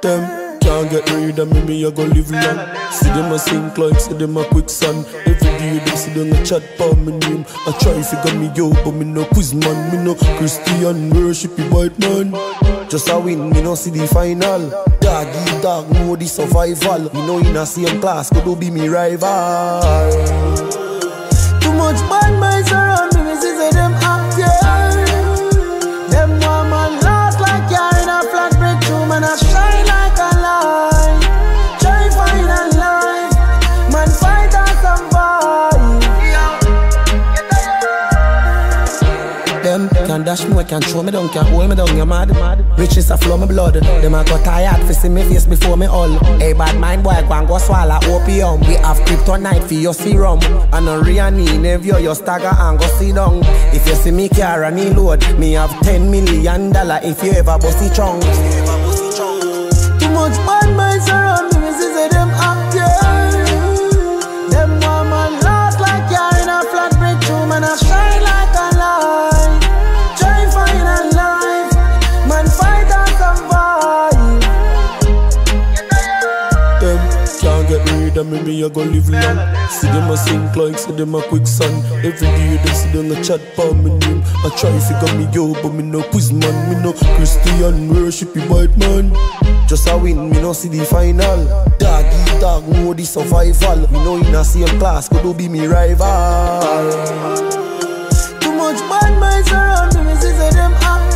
Them can't get rid of me, I go live long. See them a sink like, see them a quicksand. Every day them see them a chat for my name. I try figure me out, but me no quiz man. Me no Christian, worship the white man. Just a win, me no see the final. Dog eat dog, know the survival. Me no in a same class, could be me rival. Too much bad minds around me, me see say them act, yeah. Them one man lost like you're in a flat breakthrough, man I shine like a light. Try find a life, man fight and survive. Them can dash me, can throw me down, can hold me down, you mad. Riches a flow my blood, them a got tired for see me face before me all. Hey bad mind boy, go and go swallow opium. We have kryptonite for your serum. And a real need, if you stagger and go sit down. If you see me car and me load, me have $10 million if you ever bust it strong. Too much bad minds around me, see say them act, yeah. Them one man lost like you're in a flat breakthrough, man I shine like a light. Try find a life, man fight and survive. Them can't get rid of me, I go live long. See them a sink like, see them a quicksand. Every day them see them a chat for my name. I try figure me out, but me no quiz man. Me no Christian, worship the white man. Just a win, me no see the final. Dog eat dog, know the survival. Me no in a same class, could be me rival. Too much bad minds around me, see say them act.